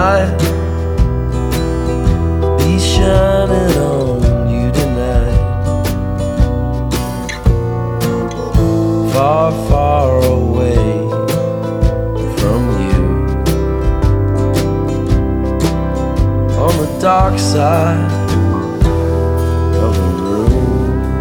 might be shining on you tonight. Far, far away from you, on the dark side of the room.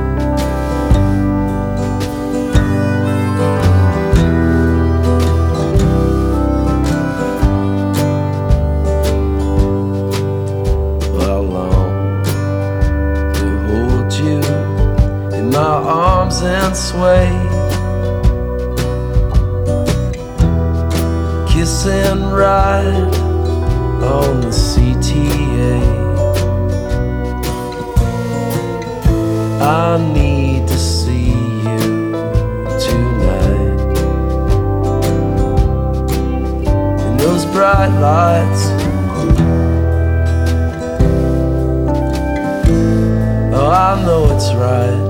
I long to hold you in my arms and sway, kiss and ride on the CTA. I need to see you tonight in those bright lights. Oh, I know it's right.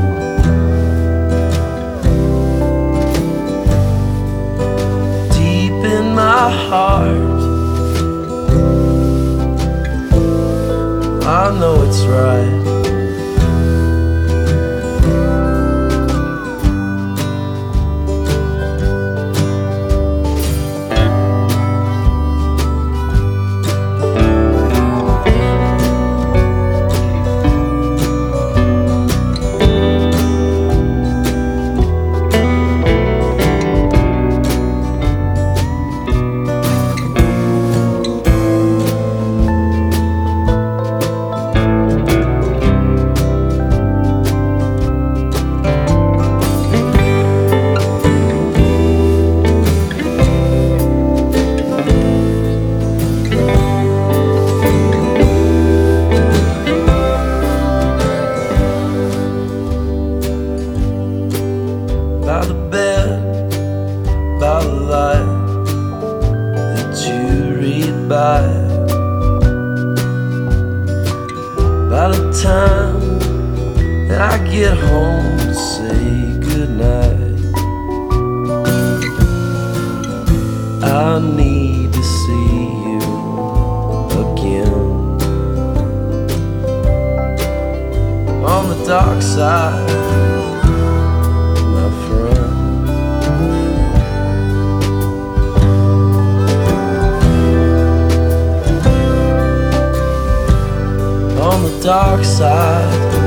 Deep in my heart, I know it's right. By the bed, by the light that you read by the time that I get home to say goodnight, I need to see you again on the dark side. On the dark side.